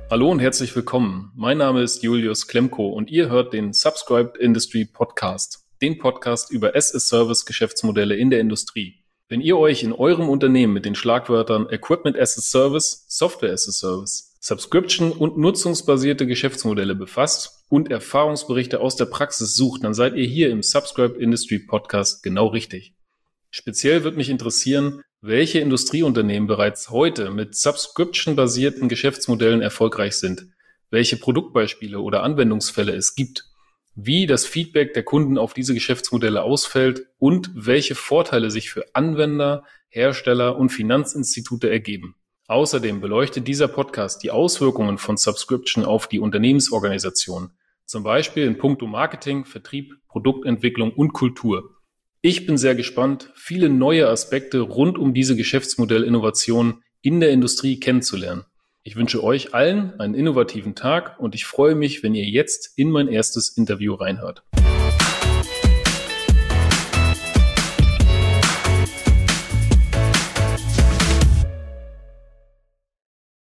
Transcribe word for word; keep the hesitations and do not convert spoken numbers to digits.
Hallo und herzlich willkommen. Mein Name ist Julius Klemko und ihr hört den Subscribed Industry Podcast, den Podcast über as-a-Service-Geschäftsmodelle in der Industrie. Wenn ihr euch in eurem Unternehmen mit den Schlagwörtern Equipment as a Service, Software as a Service, Subscription und nutzungsbasierte Geschäftsmodelle befasst und Erfahrungsberichte aus der Praxis sucht, dann seid ihr hier im Subscribed Industry Podcast genau richtig. Speziell wird mich interessieren, welche Industrieunternehmen bereits heute mit subscription-basierten Geschäftsmodellen erfolgreich sind, welche Produktbeispiele oder Anwendungsfälle es gibt, wie das Feedback der Kunden auf diese Geschäftsmodelle ausfällt und welche Vorteile sich für Anwender, Hersteller und Finanzinstitute ergeben. Außerdem beleuchtet dieser Podcast die Auswirkungen von Subscription auf die Unternehmensorganisation, zum Beispiel in puncto Marketing, Vertrieb, Produktentwicklung und Kultur. Ich bin sehr gespannt, viele neue Aspekte rund um diese Geschäftsmodellinnovation in der Industrie kennenzulernen. Ich wünsche euch allen einen innovativen Tag und ich freue mich, wenn ihr jetzt in mein erstes Interview reinhört.